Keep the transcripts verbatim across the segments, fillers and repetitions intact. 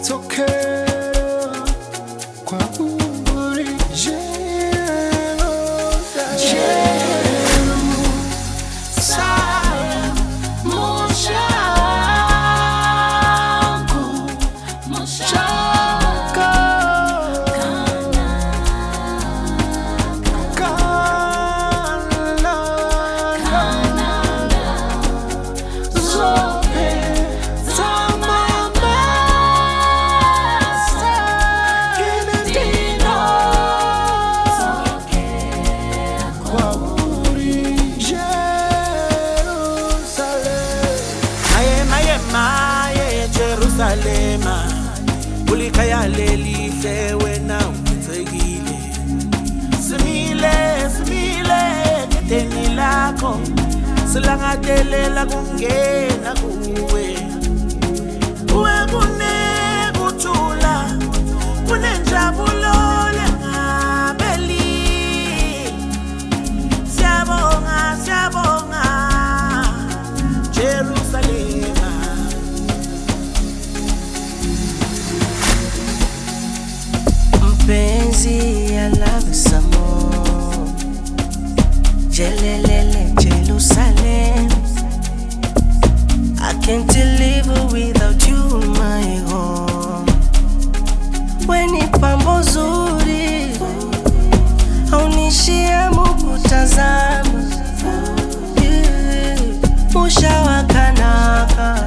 Jerusalema ulikhaya lelihle wena uthekile simile simile ngedeni lakho silangadelela kungena kuwe uwe kunekuthula kunenjabulo lengabeli siyabonga siyabonga Jerusalema Benzi, I love you some more. Jelelele, Jerusalem. I can't live without you, my home. When ipambo zuri, haunishia mukutazama. Mushawakanaka,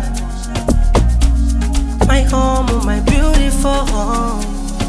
my home, my beautiful home.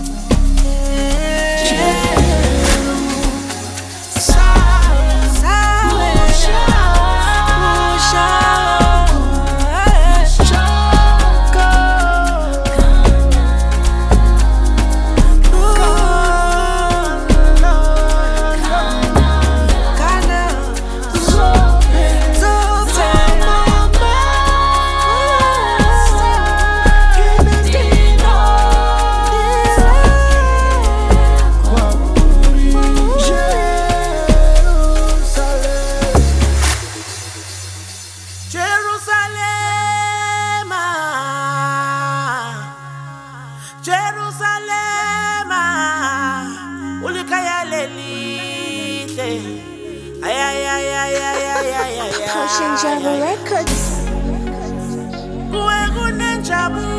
Jerusalema ulikhaya lelihle ay ay ay ay ay ay ay Ocean Java Records. Kuwe kunenjabulo